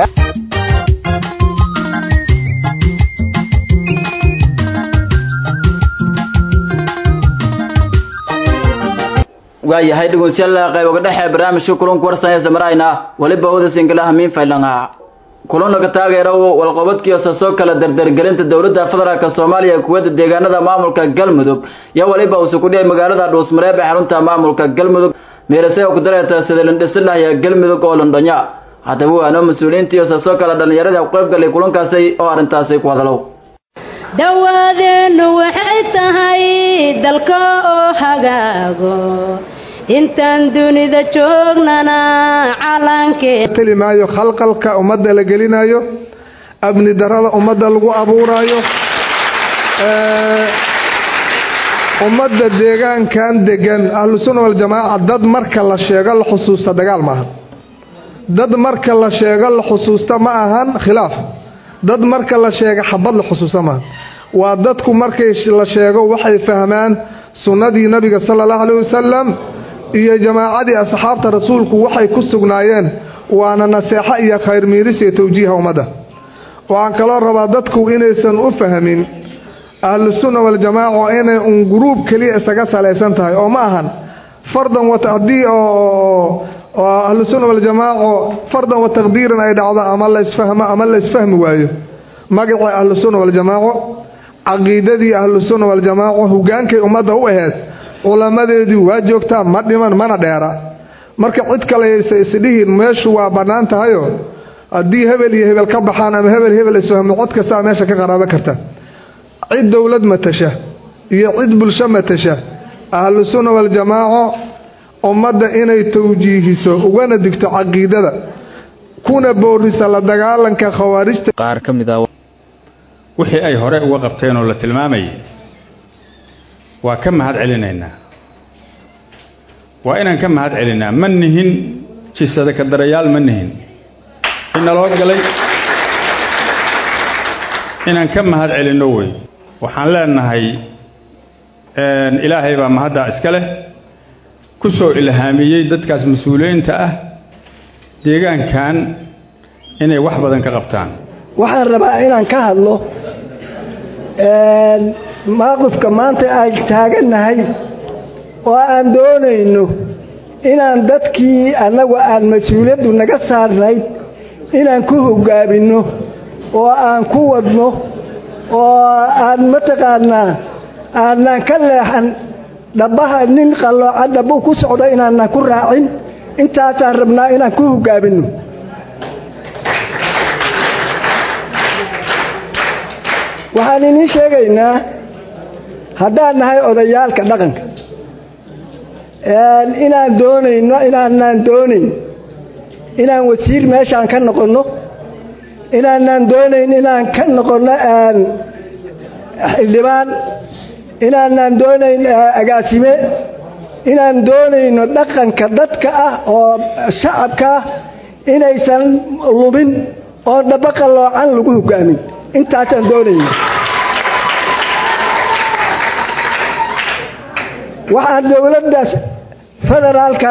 waayahay dhageystayaal qayb uga dhaxay barnaamijka kulanka warsanaya samarayna waliba wada singalaha min faylanga kulanka taageero walqabadkiisa soo kala dardargelinta dawladda federaalka Soomaaliya kuwada deegaanada maamulka Galmudug ya waliba uu ku dhigay magaalada Dhuusmareeb ee xarunta maamulka Galmudug meelasay ku dareerta sideen dhisnaaya Galmudug oo London hadaba waa mas'uuliyiinta soo kala dhalinyarada qayb galay kulankaasi oo arintaasi ku hadalo dawadeenu waxay tahay dalka oo hagaago intaan dunida joognana calankee kalimaayo khalqalka ummadda la gelinayo abni darada ummadda lagu abuurayo ummadda deegaankan degan ahlu sunna wal jamaa dad marka la sheego la xusuusta dagaal maaha dad marka la sheego la xusuusta ma ahan khilaaf dad marka la sheego xabad la xusuusta ma waa dadku markay la sheego waxay fahmaan sunnadii nabiga sallallahu alayhi wasallam iyo jamaacadii asxaabta rasuulku waxay ku sugnaayeen waana naseexa iyo khayr miiris iyo tawjiih umada waan kala rabaa dadku inaysan u fahmin ahlus sunna wal jamaa inay un group kaliya isaga salaysan tahay oo ma ahan fardan wa ta'dii oo ahlus sunna wal jamaa fardan wa taqdiiran ay dhacdo ama la isfahmi waayo magaca ahlus sunna wal jamaa aqeedadii ahlus sunna wal jamaa hogaankay umada u ahayd culamadeedii waa joogtaa ma dhiman mana dheera marka cid kale ay isdhihiin meeshu waa banaan tahayo haddii hebel iyo hebel ka baxaan ama hebel isfahmo cod kasta meesha ka qaraabo karta cid dawlad matasha iyo cid bulsho matasha ahlus sunna wal jamaa umada inay tawjiihiso ugana digto aqeedada kuna boorisa la dagaalanka khawaarijta qaar kamida wixii ay hore uga qabteen oo la tilmaamay waa ka mahad celinaynaa waa inaan ka mahad celinaa manihin jisada ka darayaal manihin in loo galay inaan ka mahad celino way waxaan leenahay ilaahay baa mahadda iska leh ku soo ilhaamiyay dadkaas mas'uuliyiinta ah deegaankan inay wax badan ka qabtaan waxaan rabaa inaan ka hadlo maqofka maanta ay taaganahay oo aan doonayno inaan dadkii anagu aan mas'uuliyadu naga saarnay inaan ku hogaamino oo aan ku wadno oo aan mataqaanaa aanan ka leexan dhabaha nin qalooca dhabu ku socdo inaan ku raacin intaasaan rabnaa inaan ku hogaamino waxaan idin sheegaynaa haddaan nahay odayaalka dhaqanka inaan doonayno inaanaan doonayn inaan wasiir meeshaan ka noqonno inaanaan doonayn inaan ka noqonno xildhibaan inaanaan doonayn agaasime inaan doonayno dhaqanka dadka ah oo shacabka ah inaysan lubin oo dhaba qaloocan lagu hogaamin intaasaan doonayno waxaan dowladdaas federaalka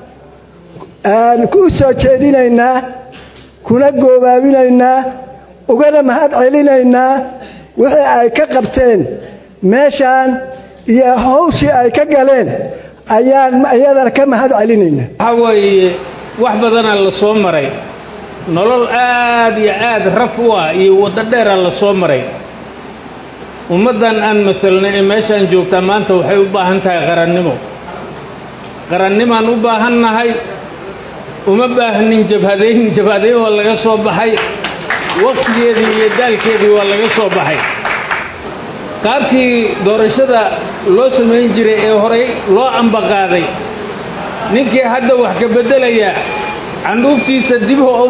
ku soo jeedinaynaa kuna goobaabinaynaa ugana mahad celinaynaa wixii ay ka qabteen meeshaan iyo hawshii ay ka galeen ayaan iyadana ka mahad celinaynaa waxa weeye wax badanaa la soo maray nolol aad iyo aad raf u ah iyo waddo dheera la soo maray ummaddan aan masalnay ee meeshaan joogtaa maanta waxay u baahan tahay qarannimaan u baahannahay uma baahnin jabhadayn waa laga soo baxay waqtigeedii iyo daalkeedii waa laga soo baxay qaabkii doorashada loo samayn jiray ee horey loo ambaqaaday ninkii hadda wax ka beddelaya candhuuftiisa dib ha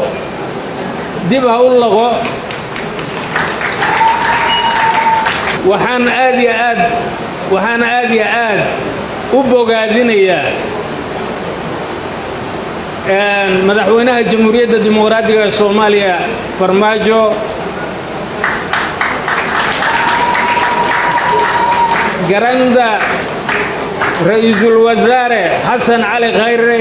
u laqo waxaan aad iyo aad u bogaadinayaa madaxweynaha jamhuuriyadda dimuqraadiga ee Soomaaliya Farmaajo garanda ra'iisul wasaare Xasan Cali Khayre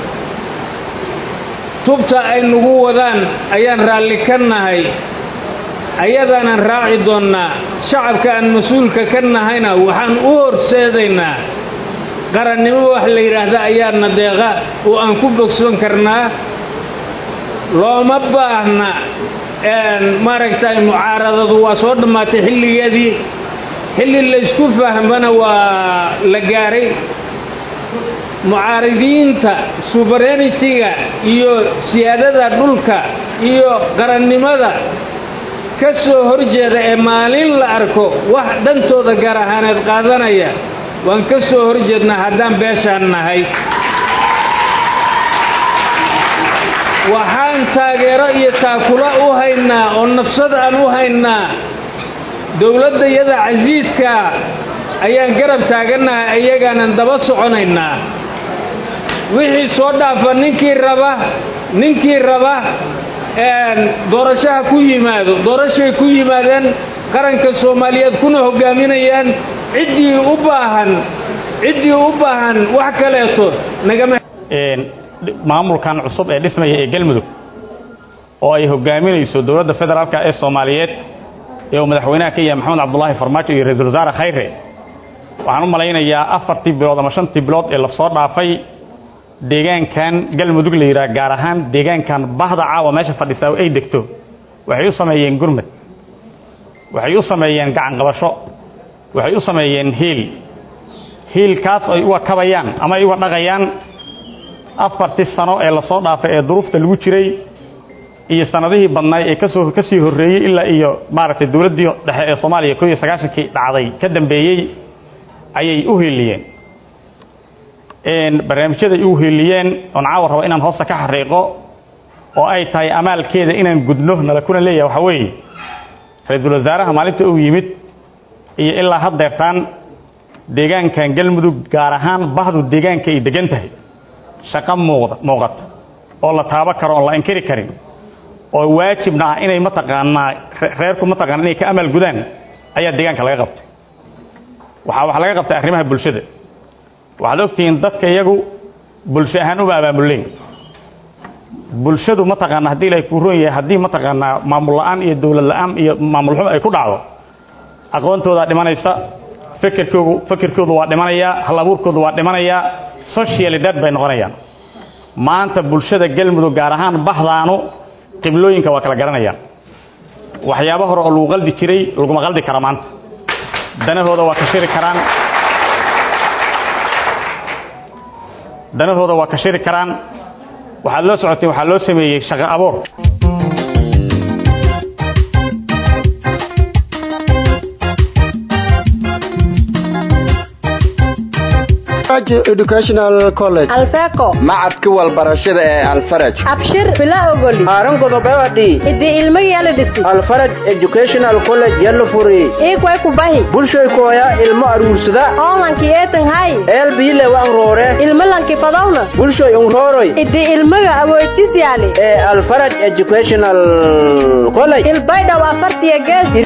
tubta ay nagu wadaan ayaan raalli ka nahay ayadana raaci doonaa shacabka aan mas'uulka ka nahayna waxaan u horseedaynaa qarannimo wax la yiraahdo ayaana deeqa oo aan ku bogsoon karnaa looma baahna maaragtay mucaaradadu waa soo dhamaatay xilligeedii xilli la isku fahmana waa la gaaray mucaaridiinta sovereignty-ga iyo siyaadada dhulka iyo qarannimada ka soo horjeeda ee maalin la arko wax dantooda gaar ahaaneed qaadanaya waan ka soo horjeednaa haddaan beeshaan nahay waxaan taageero iyo taakula u haynaa oo nafsad aan u haynaa dowladda iyada casiiska ayaan garab taaganahay iyagaanan daba soconaynaa wixii soo dhaafa ninkii raba ninkii raba doorashaha ku yimaado doorashay ku yimaadeen qaranka Soomaaliyeed kuna hogaaminayaan ciddii u baahan wax kaleeto nagama maamulkan cusub ee dhismaya ee Galmudug oo ay hogaaminayso dawladda federaalka ee Soomaaliyeed ee madaxweynaha ka yahay Maxamed Cabdullaahi Farmaajo iyo ra'iisul wasaare Khayre waxaan u malaynayaa 4 bilood ama 5 bilood ee la soo dhaafay deegaankan Galmudug la yiraahdo gaar ahaan deegaankan bahda caawa meesha fadhiisa ay degto waxay u sameeyeen gurmad waxay u sameeyeen gacan qabasho waxay u sameeyeen hiilkaas ay uga kabayaan ama ay uga dhaqayaan 4 sano ee la soo dhaafay ee duruufta lagu jiray iyo sanadihii badnaay ee ka sii horeeyay ilaa iyo maaragtay dawladdii dhexe ee Soomaaliya 1990kii dhacday ka dambeeyay ayay u hiiliyeen barnaamijyada ay u hiiliyeen oo caawa rabo inaan hoosta ka xariiqo oo ay tahay amaalkeeda inaan gudno nala kuna leeyahay waxa weeye ra'iisul wasaaraha maalinta uu yimid iyo ilaa haddeertaan deegaankan Galmudug gaar ahaan bahdu deegaanka ay degan tahay shaqo muuqata oo la taaba karo oo la inkiri karin oo waajibna inay mataqaanaa reerku mataqaanaa inay ka amal gudaan ayaa deegaanka laga qabtay waxa laga qabtay arrimaha bulshada waxaad ogtiin dadka iyagu bulsho ahaan u abaamuleen bulshadu mataqaanaa haddii ay ku roon yahay haddii mataqaanaa maamul la'aan iyo dawlad la'aan iyo maamul xumo ay ku dhacdo aqoontooda dhimanaysa fikirkoodu waa dhimanaya hal abuurkoodu waa dhimanaya social dead bay noqonayaan maanta bulshada Galmudug gaar ahaan bahdaanu qiblooyinka waa kala garanayaan waxyaabo hore oo lagu qaldi jiray laguma qaldi kara maanta danahooda waa ka shiri karaan waxaad loo socotay waxaa loo sameeyey shaqo abuur Educational College Alfeco macadka walbarashada ee Alfaraj Abshir bila ogoli Aaron Godobadi idii ilmo yala dhisi Alfaraj Educational College yalla furi way ku bahi bulshay kooya ilmo aruursada oolanki eetan hay elbiile waan roore ilmo lanki fadawna bulshay rooroy idii ilmaga awoodis yaali ee Alfaraj Educational College ilbayda waa fartiya gees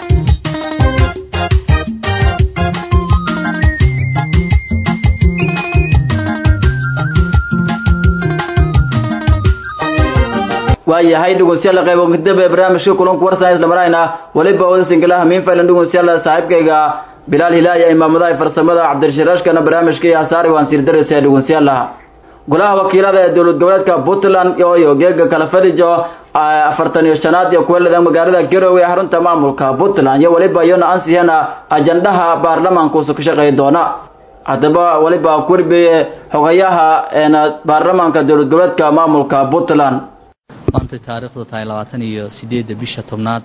waayahay dhageystayaal qayb kadib barnaamijka kulanka warsan isla marayna waliba wada singalaha min faylan dhageystayaal saaxiibkayga Bilal Hilaaya imaamada farsamada Cabdirashiraashkana barnaamijka iyo asaari waan sir dareysay dhageystayaal golaha wakiilada ee dawlad goboleedka Puntland iyo geega kala fadhiyo 45aad iyo kuwalada magaalada Garowe ee xarunta maamulka Puntland iyo waliba iyana ansiyana ajandaha baarlamaanka oo ka shaqeey doona hadaba waliba kurbiye xogayaha baarlamaanka dawlad goboleedka maamulka Puntland maanta taariikhdu tahay 28 bisha 10aad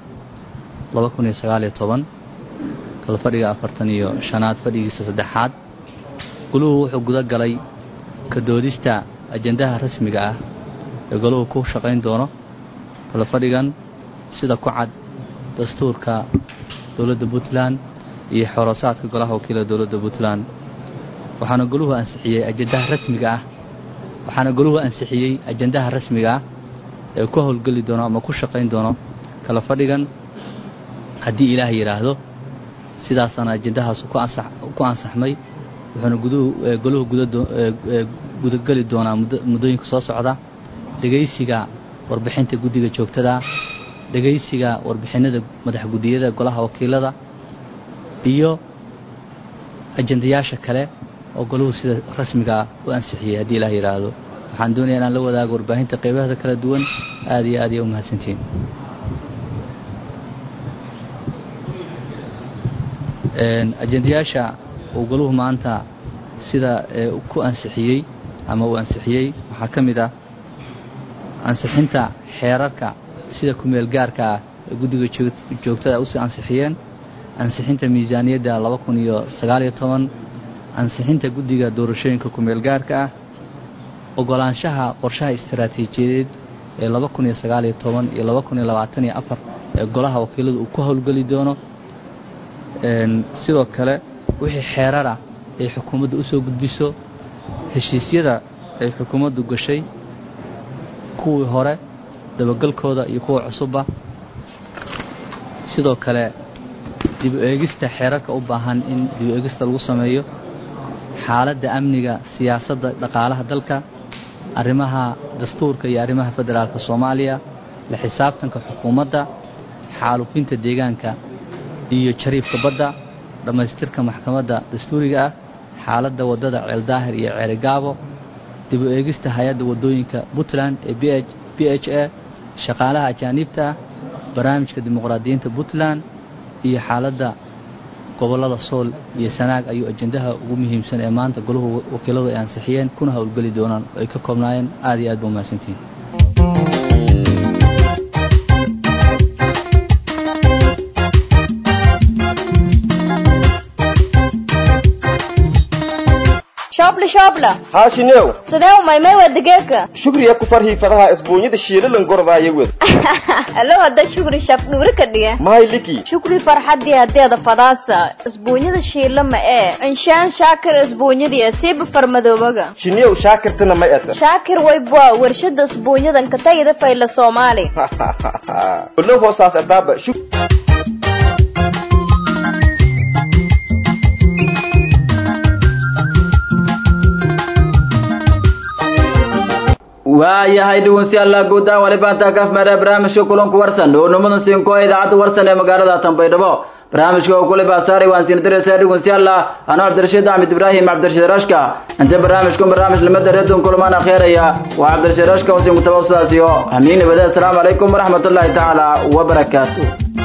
2019 kala fadhiga 45aad fadhigiisa saddexaad goluhu wuxuu guda galay ka doodista ajandaha rasmiga ah ee goluhu ku shaqeyn doono kala fadhigan sida ku cad dastuurka dawladda Puntland iyo xorosaadka golaha wakiilada dawladda Puntland waxaana goluhu ansixiyay ajandaha rasmiga ah ee ku howlgali doono ama ku shaqeyn doono kala fadhigan haddii Ilaahay yiraahdo sidaasana ajandahaas ku ansaxmay wuxuuna goluhu gudagali doonaa muddooyinka soo socda dhageysiga warbixinta guddiga joogtada dhageysiga warbixinada madax gudiyada golaha wakiilada iyo ajandayaasha kale oo goluhu sida rasmiga u ansixiyay haddii Ilaahay yiraahdo waxaan doonayaa inaan la wadaago warbaahinta qaybaha kala duwan aad iyo aad u mahadsantiin ajandayaasha uu goluhu maanta sida ku ansixiyay ama uu ansixiyay waxaa ka mid ah ansixinta xeerarka sida ku meel gaarka ah ee guddiga joogtada u sii ansixiyeen ansixinta miisaaniyadda 2019 ansixinta guddiga doorashooyinka ku meel gaarka ah ogolaanshaha qorshaha istiraatiijiyadeed ee 2019 iyo 2024 ee golaha wakiiladu uu ku howlgali doono sidoo kale wixii xeerara ay xukuumaddu u soo gudbiso heshiisyada ay xukuumaddu gashay kuwii hore dabagalkooda iyo kuwa cusubba sidoo kale dib u eegista xeerarka u baahan in dib u eegista lagu sameeyo xaaladda amniga siyaasadda dhaqaalaha dalka arrimaha dastuurka iyo arrimaha federaalka Soomaaliya la xisaabtanka xukuumadda xaalufinta deegaanka iyo jariifka badda dhamaystirka maxkamadda dastuuriga ah xaaladda wadada Ceeldaahir iyo Ceelgaabo dib u eegista hay'adda wadooyinka Puntland ee PHA shaqaalaha ajaanibta barnaamijka dimuqraadiyiinta Puntland iyo xaaladda gobolada Sool iyo Sanaag ayuu ajendaha ugu muhiimsan ee maanta golaha wakiiladu ay ansixiyeen kuna hawlgali doonaan ay ka koobnaayeen aad iyo aad u mahadsantiin شابلة haashinow sidee u maymay waa digaagga shukriya ku farhii fadaha isbuunyada shiilalan gordaayo wed allo hadda shukri shaf dhuuri ka dhiga mahay liki shukri farxadii hadeeda fadaasa isbuunyada shiila ma ee inshaan shaakir isbuunyadii asiib farmadoobaga shiniyow shaakirtana ma eeta shaakir way bua warshada isbuunyadan ka tagida fayla Soomaali kullu hoosaas adaaba waayahay dhaweystayaal guudaan wali baanta ka fmara barnaamijka kulanku warsan oo numada siinko idaacada warsan ee magaalada Tanbaydhabo barnaamijka oo kule baasaari waan siin direysay dhaweystayaal ana Cabdirashiid Ahmed Ibrahim Cabdirashiid Rashka inta barnaamijka lamada reedon kulmaan akhiiraya waa Cabdirashiid Rashka oo siin ku tawaasulaasiyo amiin wada assalamu alaykum wa rahmatullahi ta'ala wa barakatuh